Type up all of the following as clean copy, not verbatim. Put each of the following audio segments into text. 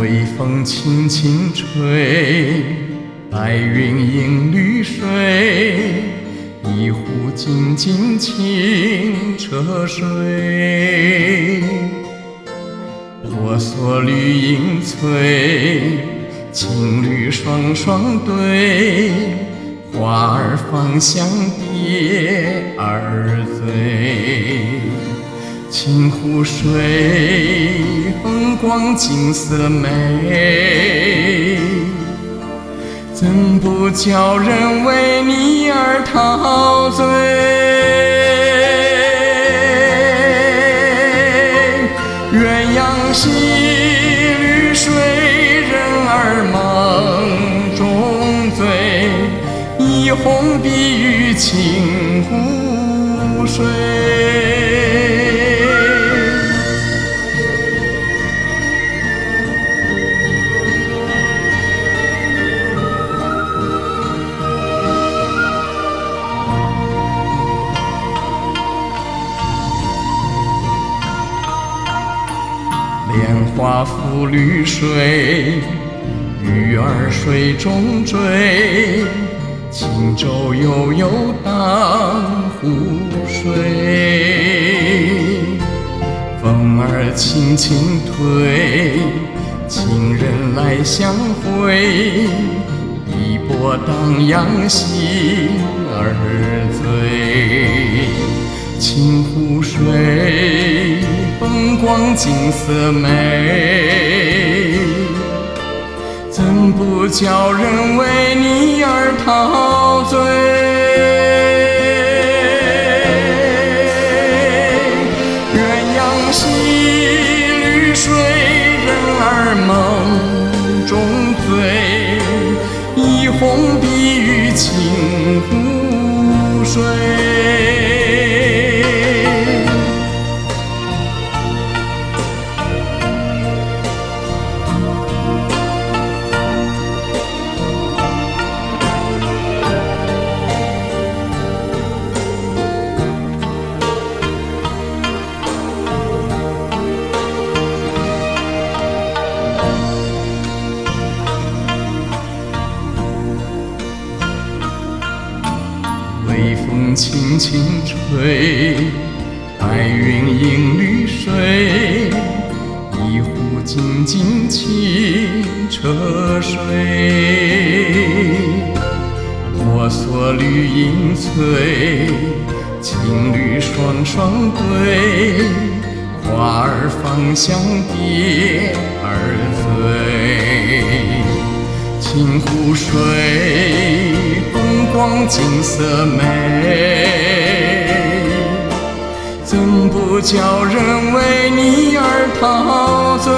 微风轻轻吹，白云映绿水，一壶静静清澈水。婆娑绿影翠，情侣双双对，花儿芳香蝶儿醉。清湖水，风光景色美，怎不叫人为你而陶醉？鸳鸯戏，绿水人儿梦中醉，一红碧玉清湖水。莲花浮绿水，鱼儿水中追，轻舟悠悠荡湖水。风儿轻轻推，情人来相会，一波荡漾心儿醉。清湖水，风光景色美，怎不叫人为你而陶醉？鸳鸯戏，绿水人儿梦中醉，一红碧玉清湖水。微风轻轻吹，白云映绿水，一壶静静清澈水。婆娑绿影翠，情侣双双对，花儿芳香蝶儿醉。清湖水，风光景色美，怎不叫人为你而陶醉？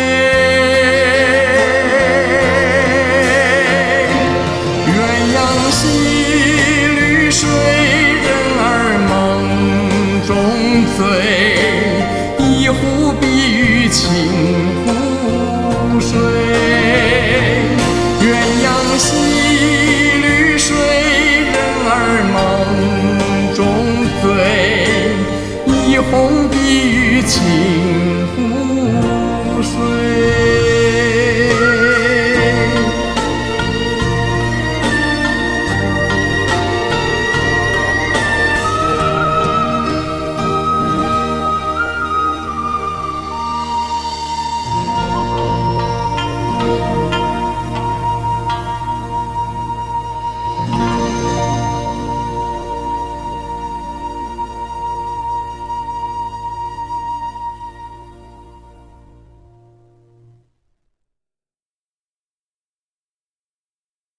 鸳鸯戏，绿水人儿梦中醉，一壶碧玉清湖水。鸳鸯戏，绿水人儿梦中醉，一红碧玉清